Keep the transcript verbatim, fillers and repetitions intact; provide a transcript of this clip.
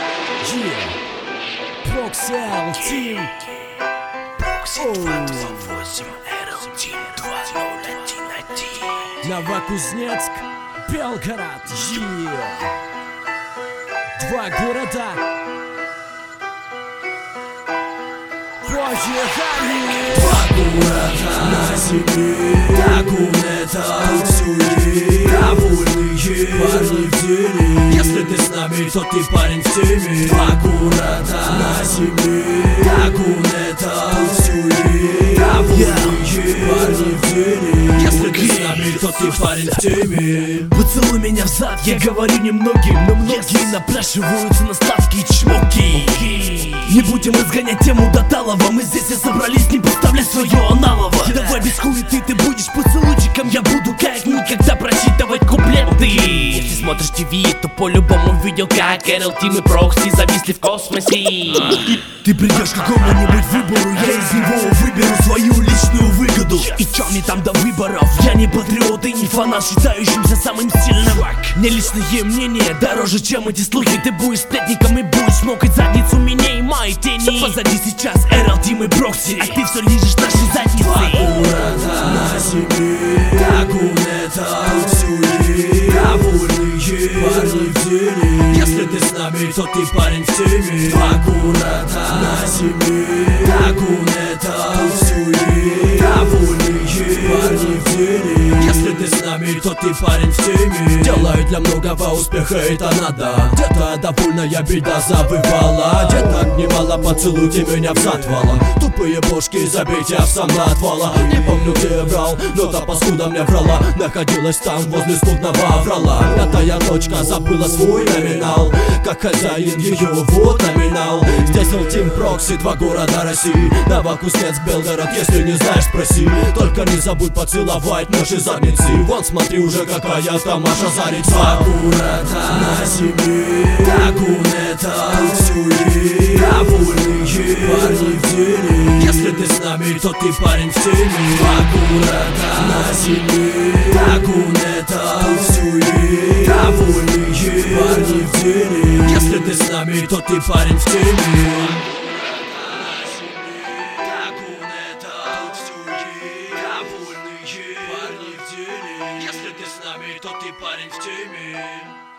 Yeah. Proxel Team. Proxel два два восемь, эр эл Team два ноль один один. Новокузнецк, Белгород. Yeah. Два города. Поехали! Два города на земле, Дагунета, Уцюи, довольные парни в деле. Если ты с нами, то ты парень в теме. Два города на земле, Дагунета, Уцюи, довольные парни в деле. Если ты с нами, то ты парень в теме. Поцелуй меня взад, я говорю немногим, но многие напрашиваются на сладкие чмоки. Не будем разгонять тему до талого, мы здесь все собрались не подставлять свое аналово. Давай без хуеты, ты будешь поцелуйчиком, я буду как никогда прочитывать куплеты. Если смотришь ТВ, то по-любому видел, как эр эл Team и Прокси зависли в космосе. Ты придешь к какому-нибудь выбору, я из него выберу свою личную выгоду. И чё мне там до выборов? Я не патриот и не фанат, считающимся самым сильным. Мне личное мнение дороже, чем эти слухи. Ты будешь сплетником и будешь смокать задницу меня и моей тени. Позади сейчас эр эл Team и Прокси, а ты все лижешь наши задницы. Два города на земле, Дагунета, Уцюи, довольные парни в деле. Если ты с нами, то ты парень в теме. Два города на земле, Дагунета, Уцюи, довольные парни в деле. Если ты с нами, то ты парень в теме. Делаю для многого успеха, это надо. Где-то довольная беда завывала, где-то немало поцелуйте меня в зад вала. Тупые бошки, забейте в сам на отвала. Не помню, где я брал, но та паскуда мне врала. Находилась там возле скудного оврала. Пятая точка забыла свой номинал, как хозяин ее, вот номинал. Здесь эр эл Team Прокси, два города России. Новокузнецк, Белгород, если не знаешь, спроси. Только не забудь поцеловать наши задницы. Вон смотри уже, какая там Маша зарится. Два города на земле, Дагунета, Уцюи, довольные парни в деле. Если ты с нами, то ты парень в теме. Два города на земле, Дагунета, Уцюи, довольные парни в деле. Если ты с нами, то ты парень в теме. Если ты с нами, то ты парень в теме.